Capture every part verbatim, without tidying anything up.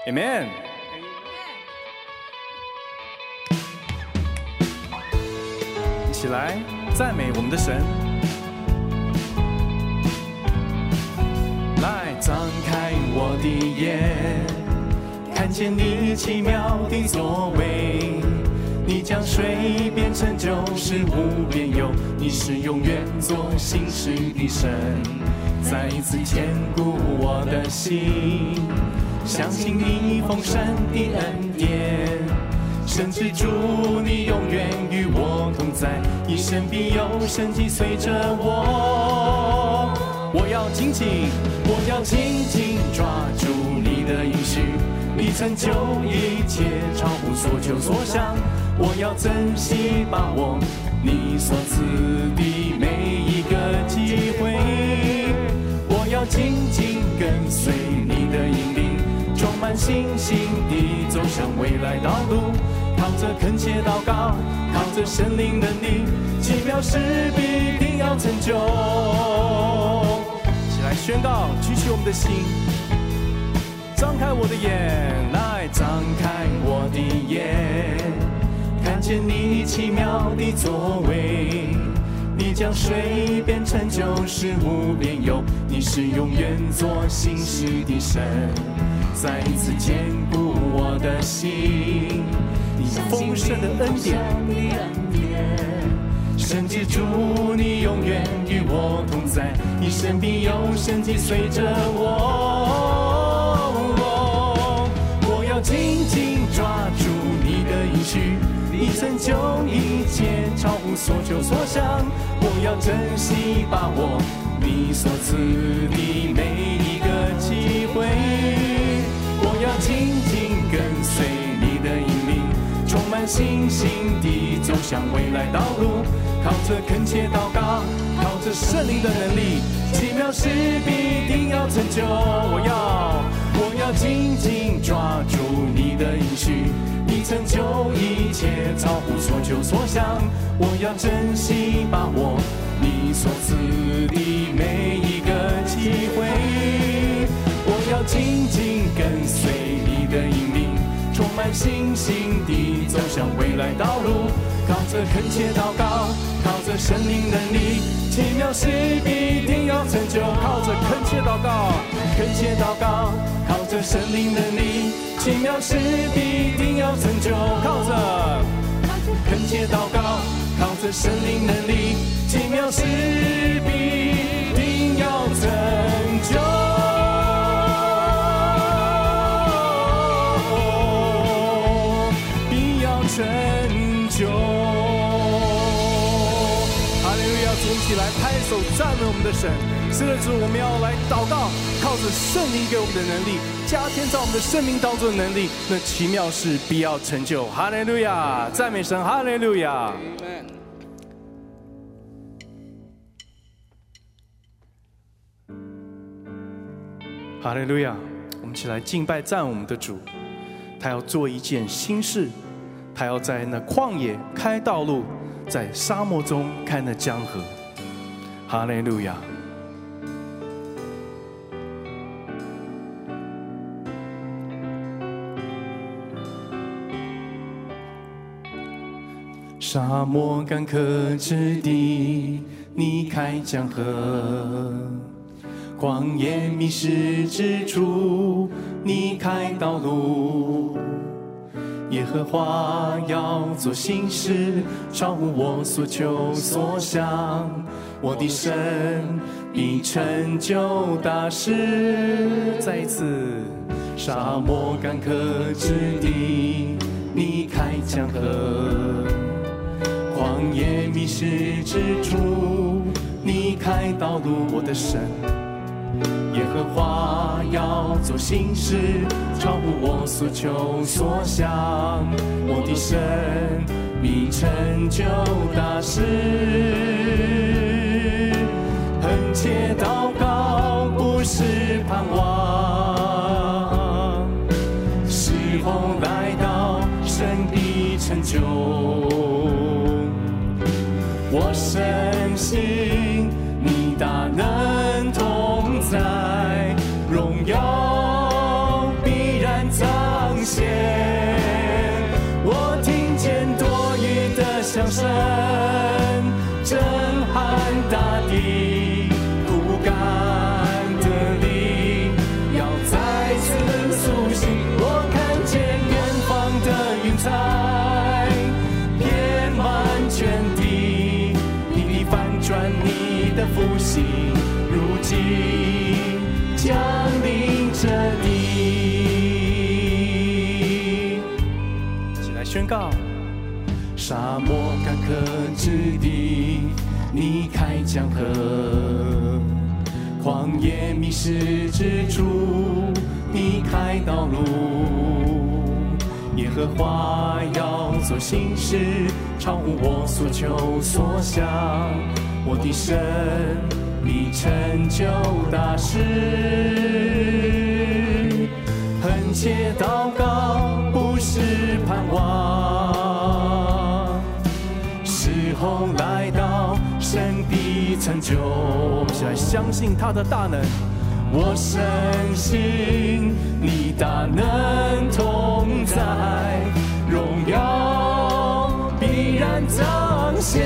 Amen。一起来赞美我们的神。来，张开我的眼，看见你奇妙的作为。你将水变成酒，使无边有。你是永远做新事的神，再一次坚固我的心，相信你丰盛的恩典。神之主，你永远与我同在，一生必有神迹随着我。我要紧紧，我要紧紧抓住你的应许，你成就一切，超乎所求所想。我要珍惜把握你所赐的每一个机会，我要紧紧跟随你的引领，充满信心地走向未来道路。靠着恳切祷告，靠着神灵能力，奇妙事必定要成就。一起来宣告，举起我们的心，张开我的眼，来张开我的眼，看见你奇妙的作为。你将水变成酒，使无边有。你是永远做新事的神，再一次坚固我的心。你丰盛的恩典，神之主，你永远与我同在，一生必有神迹随着我。我要紧紧抓住你的应许，你成就一切，超乎所求所想。我要珍惜把握你所赐的每一个机会，我要紧紧跟随你的引领，充满信心地走向未来道路。靠着恳切祷告，靠着圣灵的能力，奇妙事必定要成就。我要我要紧紧抓住你的应许，你成就一切，超乎所求所想。我要珍惜把握你所赐的每一个机会，我要紧紧跟随你的引领，充满信心地走向未来道路。靠着恳切祷告，靠着神灵能力，奇妙事必定要成就。靠着恳切祷告，恳切祷告，靠着神灵能力，奇妙事必定要成就。靠着恳切祷告，靠着神灵能力，奇妙事必定要成就。必要成就。哈利路亚！主，一起来拍手赞美我们的神。是的，主，我们要来祷告，靠着圣灵给我们的能力，加添在我们的生命当中的能力，那奇妙事必要成就。哈利路亚！赞美神！哈利路亚！哈利路亚！我们一起来敬拜赞我们的主，他要做一件新事，他要在那旷野开道路，在沙漠中开那江河。哈利路亚！沙漠干渴之地，你开江河；旷野迷失之处，你开道路。耶和华要做新事，超乎我所求所想。我的神必成就大事。再一次，沙漠干渴之地，你开江河；旷野迷失之处，你开道路。我的神，耶和华要做新事，超乎我所求所想。我的神必成就大事。恳切祷告不是盼望，时候来到，神必成就。我深信你大能同在，荣耀必然在响声，震撼大地，枯干的灵要再次苏醒。我看见远方的云彩遍满全地，你的翻转，你的复兴，如今降临这地。一起来宣告：沙漠干涸之地，你开江河；旷野迷失之处，你开道路。耶和华要做新事，超乎我所求所想。我的神，你成就大事。恳切祷告，不是盼望。时候来到，神必成就。我们一起来相信他的大能。我深信你大能同在，荣耀必然彰显。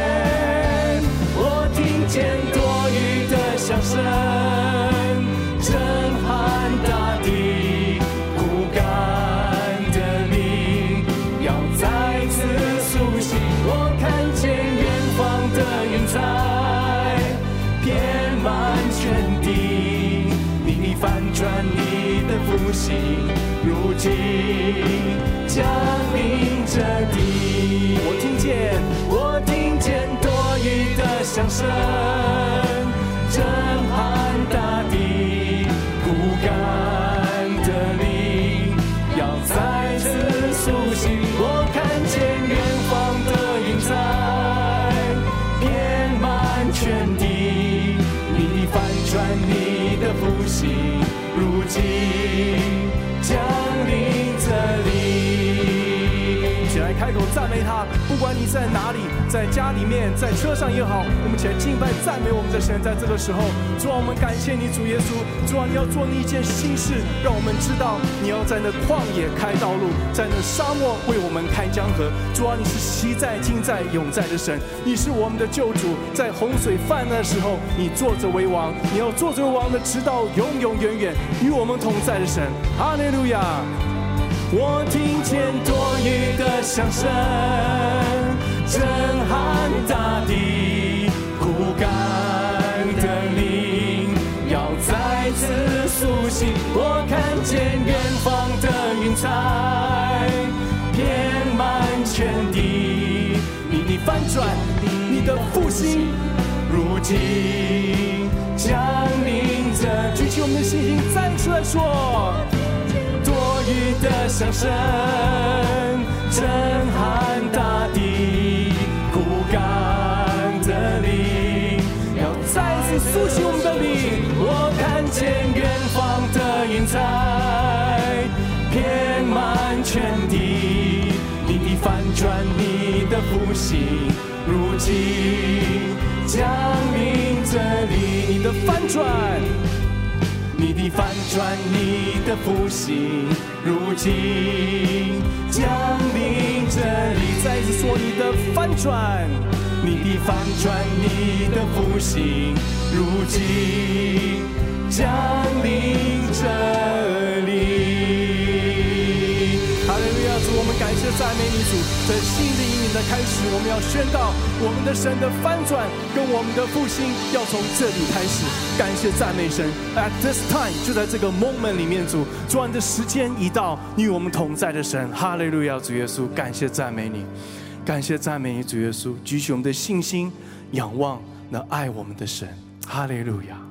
我听见多雨的响声，震撼大地，枯干的灵要再次苏醒。我看见远方的云彩遍满全地，翻转你的复兴，如今降临这地。我听见，我听见多雨的响声，震撼大地，枯干的灵要再次苏醒。我看见远方的云彩遍满全地，你翻转你的复兴，如今降临这里。一起来开口赞美他，不管你在哪里，在家里面，在车上也好，我们一起来敬拜赞美我们的神。在这个时候，主啊，我们感谢你，主耶稣，主啊，你要做你一件新事，让我们知道你要在那旷野开道路，在那沙漠为我们开江河。主啊，你是昔在今在永在的神，你是我们的救主，在洪水泛滥的时候，你坐着为王，你要坐着为王的，直到永永远远与我们同在的神。哈利路亚！我听见多雨的响声，震撼大地，枯干的灵要再次苏醒。我看见远方的云彩遍满全地，你的翻转，你的复兴，如今降临着。举起我们的信心，站出来说：多雨的响声，震撼大地，枯干的灵要再次苏醒我们的灵。我看见远方的云彩遍满全地，你的翻转，你的复兴，如今降临这里。你的翻转，你的翻转，你的复兴，如今降临这里。再一次说，你的翻转，你的翻转，你的复兴，如今降临这里。哈利路亚！主，我们感谢赞美你，主，在新的一年的开始，我们要宣告我们的神的翻转跟我们的复兴要从这里开始。感谢赞美神 ，At this time， 就在这个 moment 里面，主，主，你的时间已到，你与我们同在的神。哈利路亚！主耶稣，感谢赞美你，感谢赞美你，主耶稣，举起我们的信心，仰望那爱我们的神。哈利路亚！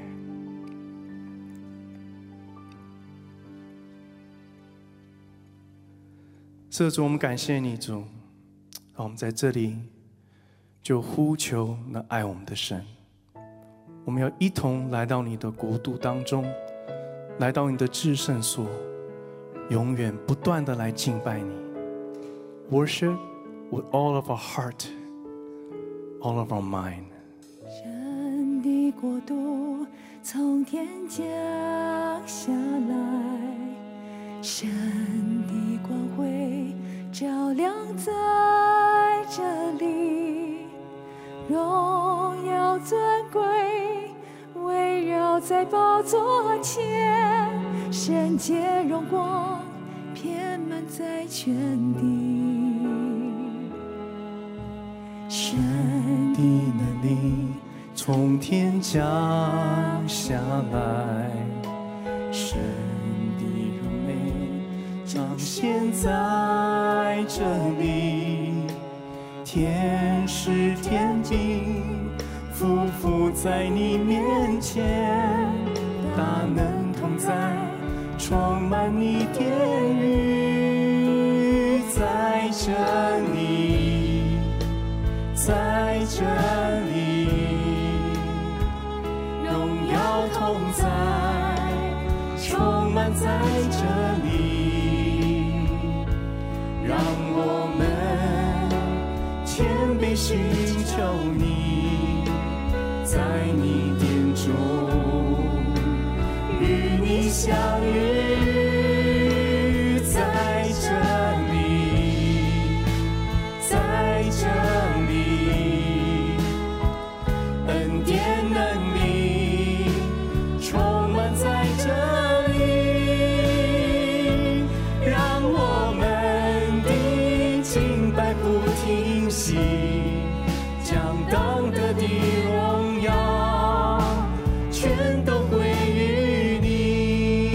是主，我们感谢你，主，让我们在这里就呼求那爱我们的神。我们要一同来到你的国度当中，来到你的至圣所，永远不断的来敬拜你。Worship with all of our heart, all of our mind. 神的国度从天降下来，神的光辉照亮在这荣耀尊贵围绕在宝座前，圣洁荣光遍满在全地。神的能力从天降下来，神的荣美彰显在这里，天使天兵匍匐在你面前，大能同在充满你殿宇，在这里，在这里，荣耀同在充满在这里，让我们谦卑寻求你，在你殿中与你相遇，在这里，在这里，恩典能力充满在这里，让我们的敬拜不停息，将当得的荣耀全都归于你。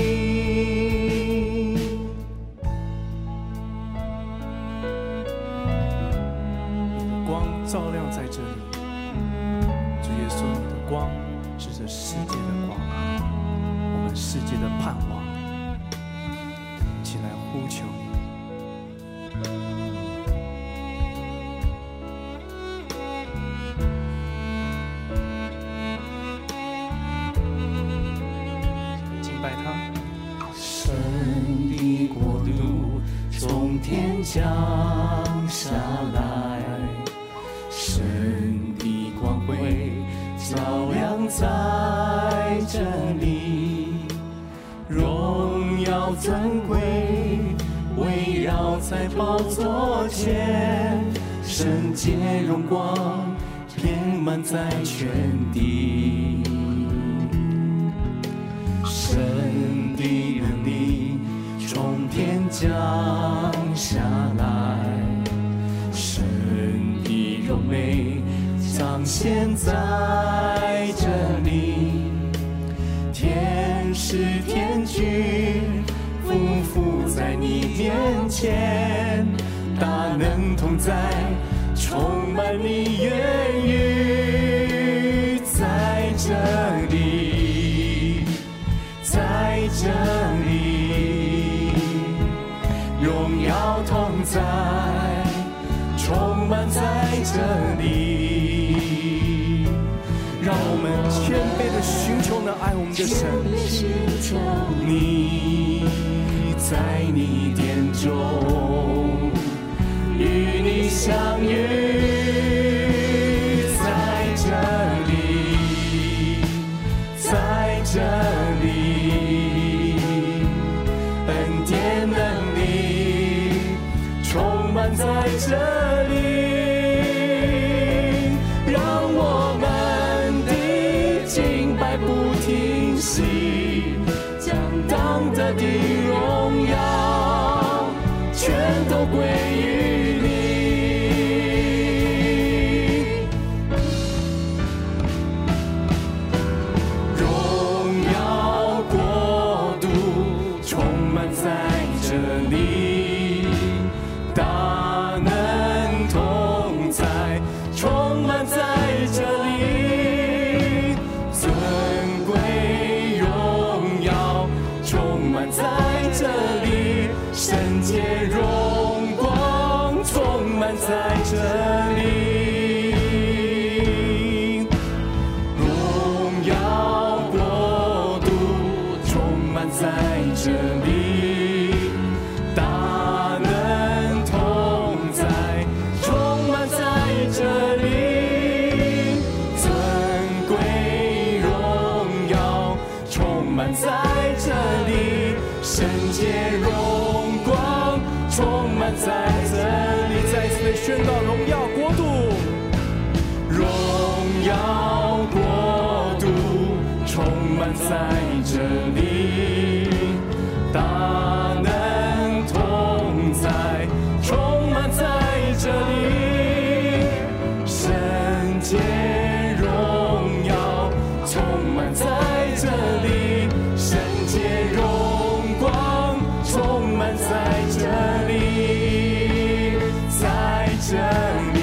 光照亮在这里，主耶稣，你的光是这世界的光，我们世界的盼望，起来呼求你。神的国度从天降下来，神的光辉照亮在这里，荣耀尊贵围绕在宝座前，圣洁荣光遍满在全地。神的能力从天降下来，神的荣美彰显在这里，天使天军匍匐在你面前，大能同在充满你言语，在这里，在这里，荣耀同在充满在这里，让我们谦卑的寻求那爱我们的神，你在你殿中与你相遇，在这里，在这里，恩典能力充满在这里，让我们的敬拜不停息，将当得的荣耀全都归于你。荣耀国度充满在这里，大能同在充满在这里，尊贵荣耀充满在这里，圣洁荣光充满在这里，荣耀国度充满在这里，大能同在充满在这里，尊贵荣耀充满在这里，圣洁荣光充满在这里，再次的宣告荣耀国度，荣在这里，大能同在，充满在这里，圣洁荣耀充满在这里，圣洁荣光充满在这里，在这里。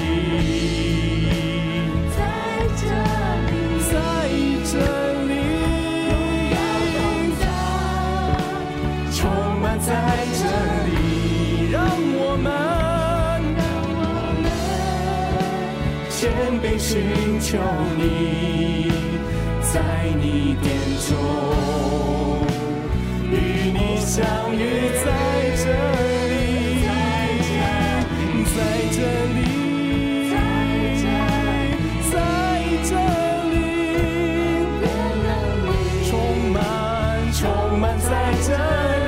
在这里，让我们谦卑寻求你，在你殿中与你相遇，在这里，在这里，在这里，充满，充满在这里。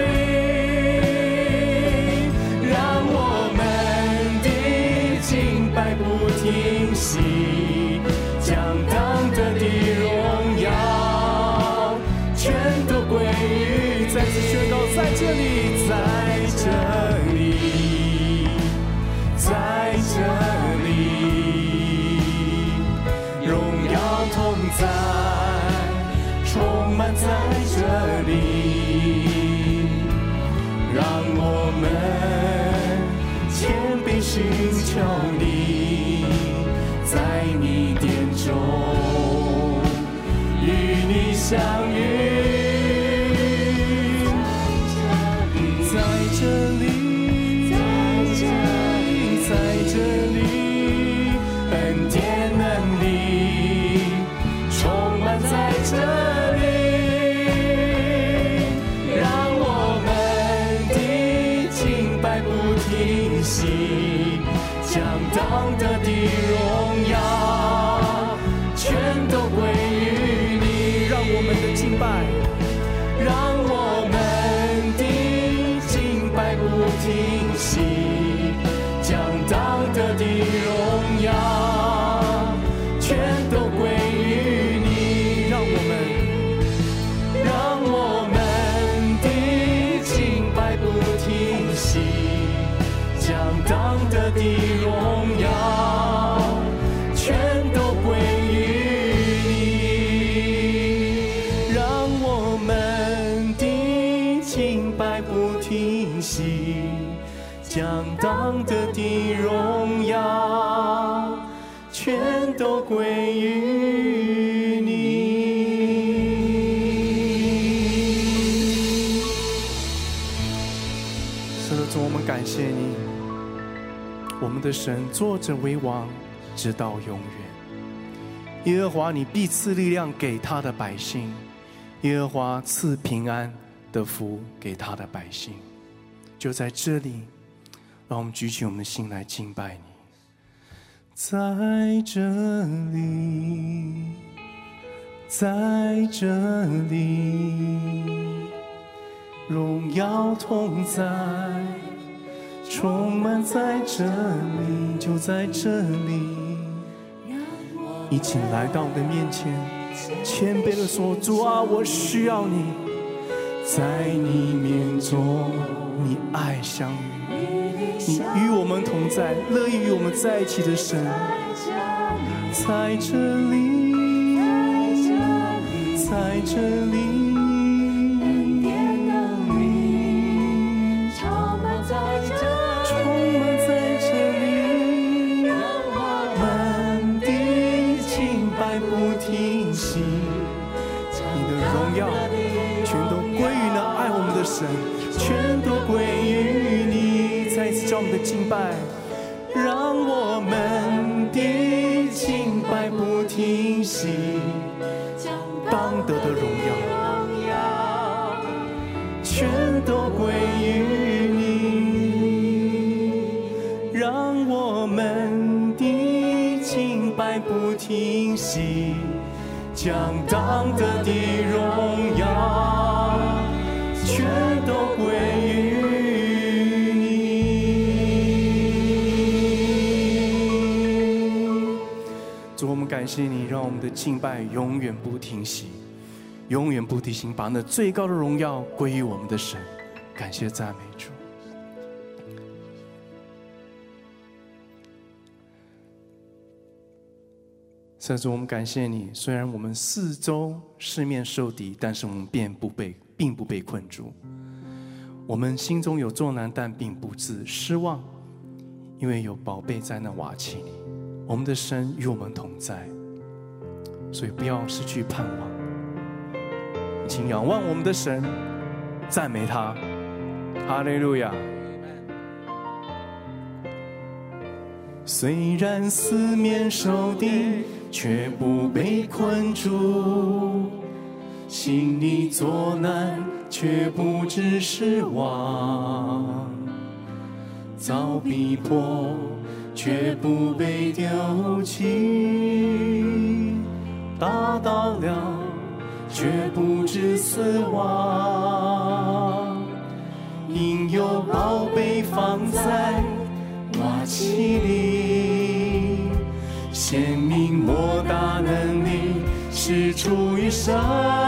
停息，将当得的荣耀全都归于，再次宣告，在这里，在这里，在这里，荣耀同在，充满在这里，让我们谦卑寻求你，在你殿中与你相遇，在这里，在这里，恩典能力充满在这里，让我们的敬拜不停息，将当得的荣耀全都归于你，让我们的敬拜，让我们的敬拜不停息，将当得的荣耀全都归于你，让我们，让我们的敬拜不停息，将当得的荣耀全都归于你，让我们的敬拜不停息，将当得的荣耀全都归于你。是的，主，我们感谢你，我们的神坐着为王，直到永远。耶和华，你必赐力量给他的百姓，耶和华赐平安的福给他的百姓。就在这里，让我们举起我们的心来敬拜你。在这里，在这里，荣耀同在，充满在这里，就在这里，一起来到我的面前，谦卑地说：主啊，我需要你，在你面中，你爱相遇，你与我们同在，乐意与我们在一起的神，在这里，在这里。神全都归于你，再一次叫我们的敬拜，让我们的敬拜不停息，当得的荣耀全都归于你，让我们的敬拜不停息，将当得的荣耀全都归于你。主，我们感谢你，让我们的敬拜永远不停息， 永远不低心，把那最高的荣耀归于我们的神。感谢赞美主。甚至我们感谢你，虽然我们四周四面受敌，但是我们并不被并不被困住。我们心中有重难，但并不致失望，因为有宝贝在那瓦器里。我们的神与我们同在，所以不要失去盼望。请仰望我们的神，赞美他。哈利路亚。虽然四面受敌，却不被困住，心里作难，却不致失望，遭逼迫，却不被丢弃，打倒了，却不致死亡，因有宝贝放在瓦器里，显明莫大能力是出于神。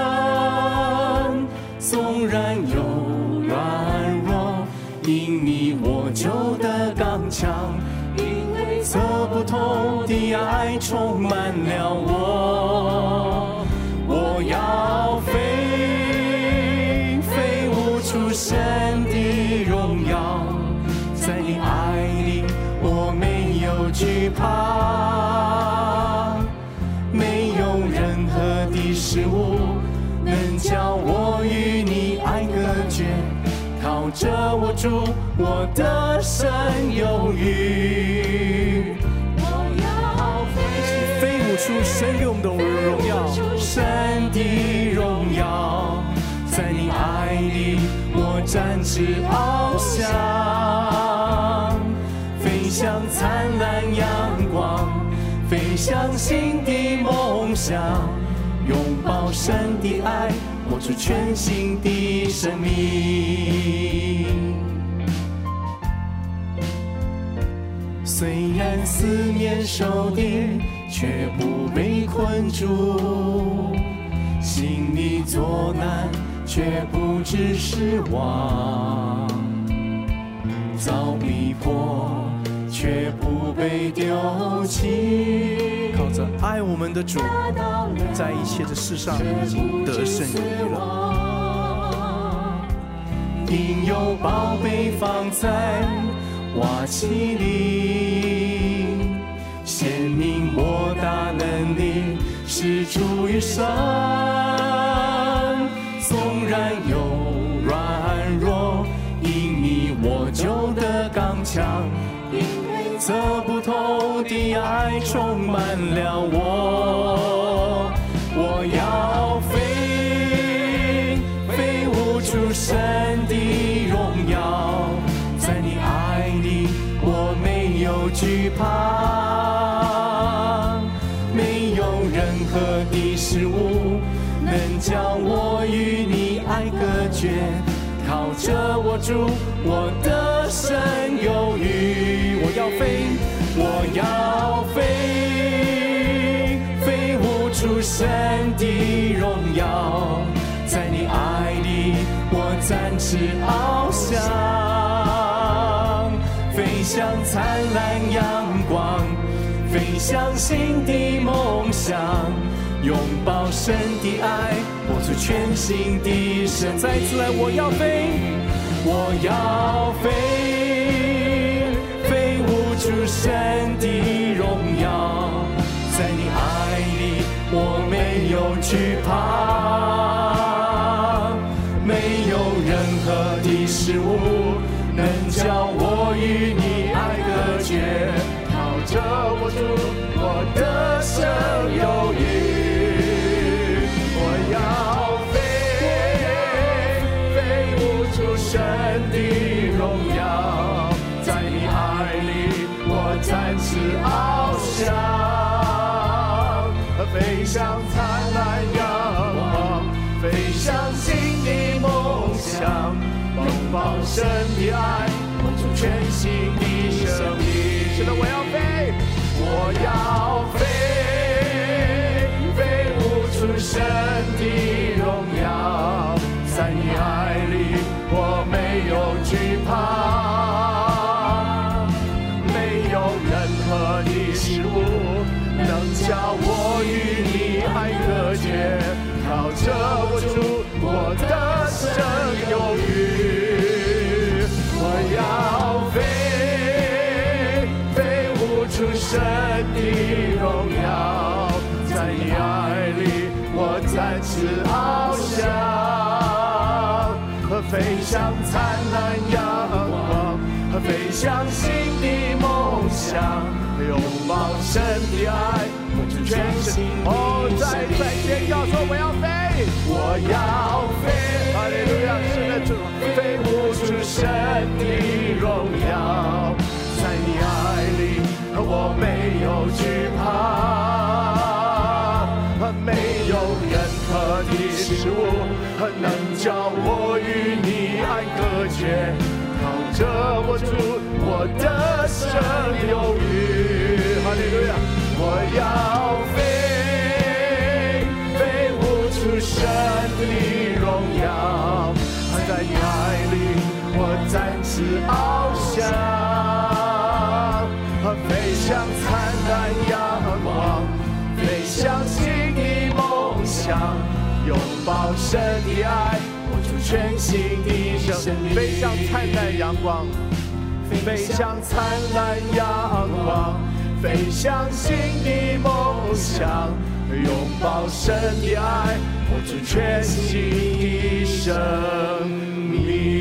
纵然有软弱，因你我就得刚强，因为测不透的爱充满了我。我要飞，飞舞出神的荣耀，在你爱里我没有惧怕，没有任何的事物能叫我与你爱隔绝，靠着我主我的神有余。我要飞，飞舞出神给我们的荣耀，神的荣耀，在你爱里我展翅翱翔，飞向灿烂阳光，飞向新的梦想，拥抱神的爱，活出全新的生命。虽然四面受敌，却不被困住，心里作难，却不致失望，遭逼迫，却不被丢弃。靠着爱我们的主，在一切的事上已经得胜有余了。因有宝贝放在瓦器里，显明莫大能力是出于神。纵然有软弱，因你我就得刚强，因为测不透的爱充满了我。我要飞，飞舞出神的荣耀，在你爱里我没有惧怕，没有任何的事物能将我与你爱隔绝，靠着我主我的神有余。我要飞，我要飞，飞舞出神的荣耀，在你爱里我展翅翱翔，飞向灿烂阳光，飞向新的梦想，拥抱神的爱，活出全新的生命。再一次来，我要飞，我要飞，飞舞出神的荣耀，在你爱里我没有惧怕，没有任何的事物能叫我与你爱隔绝，靠着我主我的神有余。我要飞，飞舞出神的荣耀，在你爱里我展翅翱翔，飞向灿烂阳光，飞向新的梦想，拥抱神的爱，活出全新的生命。是的，我要飞，我要飞，飞舞出神的荣有惧怕，没有任何的事物能叫我与你爱隔绝，靠着我主，我的生有余。我要飞，飞舞出神的荣耀，在你爱里我展翅翱翔，和飞向灿烂阳光，和飞向新的梦想，拥抱神的爱，我就全身。哦，再再尖叫说我要飞，我要飞，哈利路亚，是的主，飞舞出神的荣耀，在你爱里我没有惧怕，没有任何的事物能叫我与你爱隔绝，靠着我主，我的生有余。哈利路亚！我要飞，飞舞出神的荣耀，在你爱里我展翅翱翔，飞向灿烂阳光，飞向新的梦想，拥抱神的爱，活出全新的生命。飞向灿烂阳光，飞向灿烂阳光，飞向新的梦想，拥抱神的爱，活出全新的生命。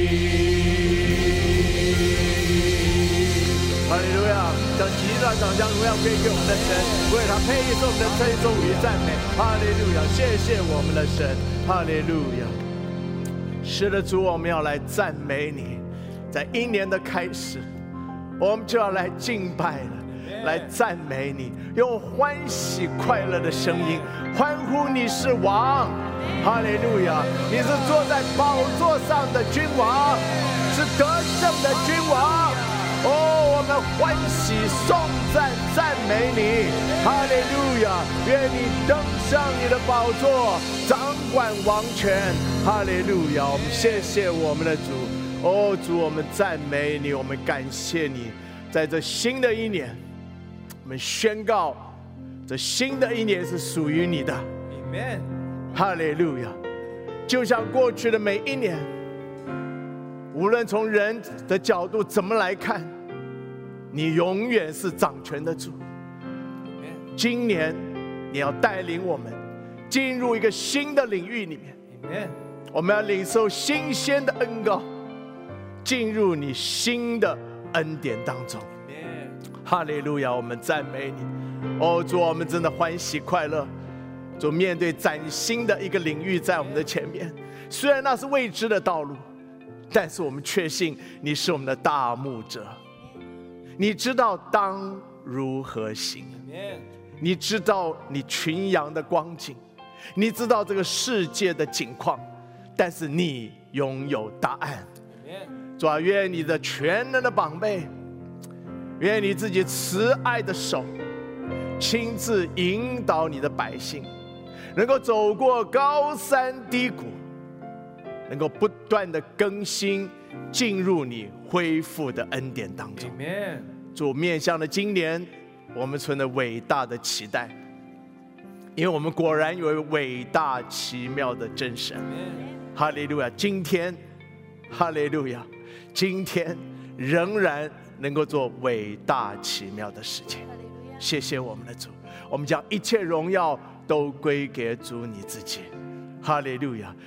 哈利路亚！将极大掌将荣耀归给我们的神，为他配受我们的称颂与赞美。哈利路亚！谢谢我们的神。哈利路亚！是的，主，我们要来赞美你。在一年的开始，我们就要来敬拜了，来赞美你，用欢喜快乐的声音欢呼你是王。哈利路亚！你是坐在宝座上的君王，是得胜的君王。哦，我们欢喜颂赞赞美你。哈利路亚！愿你登上你的宝座，掌管王权。哈利路亚！我们谢谢我们的主。哦，主，我们赞美你，我们感谢你，在这新的一年，我们宣告，这新的一年是属于你的。Amen。哈利路亚！就像过去的每一年，无论从人的角度怎么来看，你永远是掌权的主。今年你要带领我们进入一个新的领域里面，我们要领受新鲜的恩膏，进入你新的恩典当中。哈利路亚！我们赞美你。哦，主，我们真的欢喜快乐。主，面对崭新的一个领域在我们的前面，虽然那是未知的道路，但是我们确信你是我们的大牧者，你知道当如何行，你知道你群羊的光景，你知道这个世界的景况，但是你拥有答案。主啊，愿你的全能的膀臂，愿你自己慈爱的手亲自引导你的百姓，能够走过高山低谷，能够不断的更新，进入你恢复的恩典当中。主，面向了今年，我们存了伟大的期待，因为我们果然有伟大奇妙的真神。哈利路亚！今天，哈利路亚！今天仍然能够做伟大奇妙的事情。谢谢我们的主，我们将一切荣耀都归给主你自己。哈利路亚！